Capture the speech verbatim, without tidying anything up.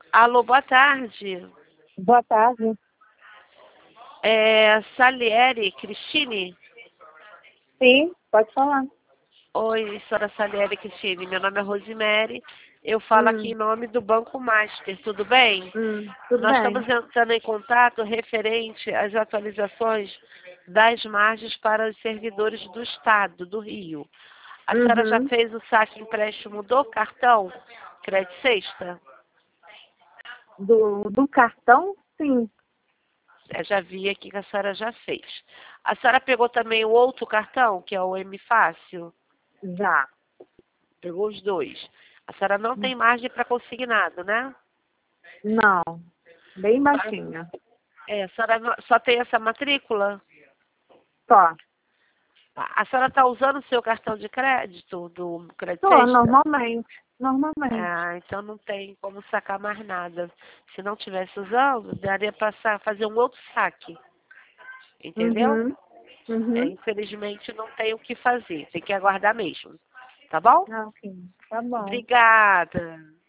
Alô, boa tarde. Boa tarde. É Salieri Cristine? Sim, pode falar. Oi, senhora Salieri Cristine. Meu nome é Rosemary. Eu falo aqui em Hum, nome do Banco Master, tudo bem? hum, tudo Nós estamos bem. entrando em contato referente às atualizações das margens para os servidores do Estado, do Rio. A senhora já Uhum. fez o saque empréstimo do cartão Crédito Sexta? Do, do cartão, sim, Eu já vi aqui que a senhora já fez. A senhora pegou também o outro cartão, que é o M Fácil? já. Pegou os dois. A senhora não tem margem para consignado, né? Não, bem Para- baixinha. É, a senhora não- só tem essa matrícula? Só. Tá. A senhora está usando o seu cartão de crédito do Crédito Só, Sexta? normalmente. Normalmente. Ah, então não tem como sacar mais nada. Se não tivesse usando, daria para fazer um outro saque. Entendeu? Uhum. É, Uhum. infelizmente não tem o que fazer. Tem que aguardar mesmo. Tá bom? Ah, ok. Tá bom. Obrigada.